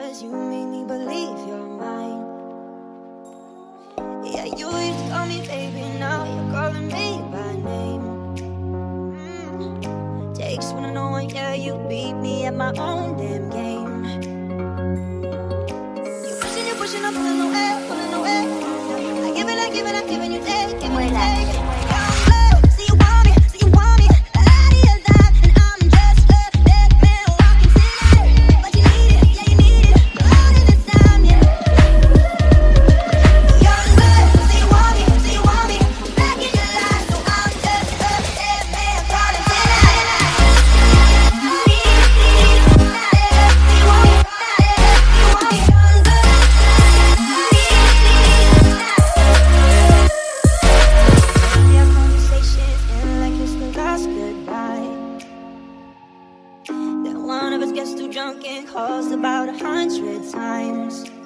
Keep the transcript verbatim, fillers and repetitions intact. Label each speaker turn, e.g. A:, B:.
A: cause you made me believe you're mine. Yeah, you used to call me baby, now you're calling me by name. mm. Takes one to know one, yeah, you beat me at my own damn game. You pushing, you pushing, I'm pulling away, pulling away. I give it, I give it, I give it, you take it, you take it. One of us gets too drunk and calls about a hundred times.